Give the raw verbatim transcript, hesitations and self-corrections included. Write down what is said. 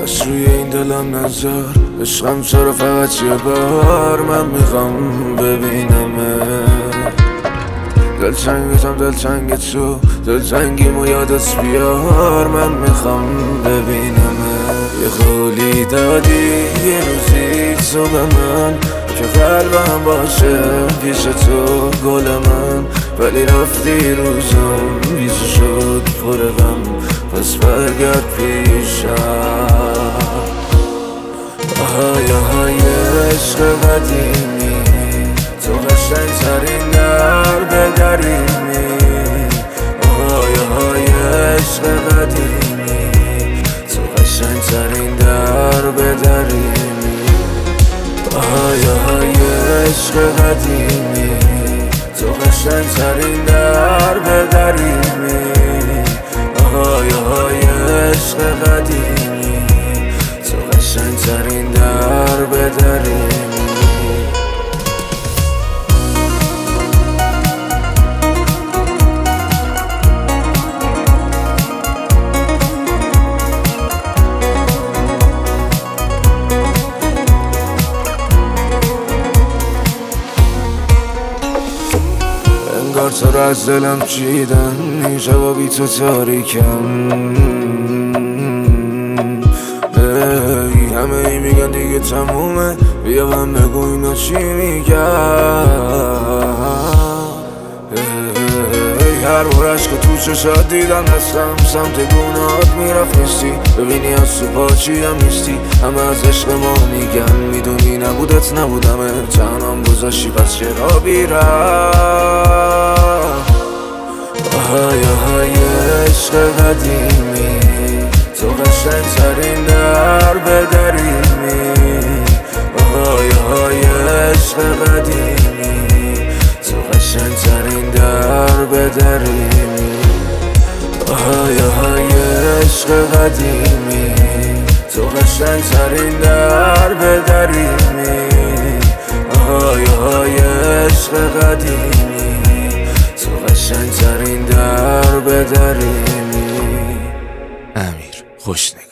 بس روی این دلم نذار. عشقم چرا فقط یه بار من میخوام ببینمه. دلتنگتم دلتنگ تو، دلتنگیمو یادت بیار من میخوام ببینمه. یه خولی دادی یه روزی تو به من که قلبم باشه پیش تو گل من، ولی رفتی روزم بیزو شد پر غم، پس برگرد پیشم. آهای آهای عشق قدیمی، تو قشنگ ترین در به دریمی. آهای آهای عشق قدیمی، تو قشنگ ترین در به دریمی. آهای آهای عشق قدیمی، تو قشنگ ترین در به دریمی. آهای آهای عشق قدیمی، تو قشنگ ترین در به دریمی. انگار تو رو از دلم چیدن، جوابی تو تاریکم. ای همه ای میگن دیگه تمومه، بیا من بگو اینا چی میگن. ای هر بار عشق تو چشات دیدم دستم سمت گونهات میرفت نیستی. ببینی از تو پاچیدم نیستی، همه از عشق ما میگن میدونی نبودت نبودمه. تنهام گذاشتی پس چرا بیرم. آهای آهای عشق قدیمی، تو قشنگ ترین در به دریمی. آهای آهای عشق قدیمی، تو قشنگ ترین در به دریمی. آهای آهای عشق قدیمی، تو قشنگ ترین در به دریمی. آهای آهای عشق قدیمی، تو قشنگ ترین در به دریمی. امیر خوشنگ.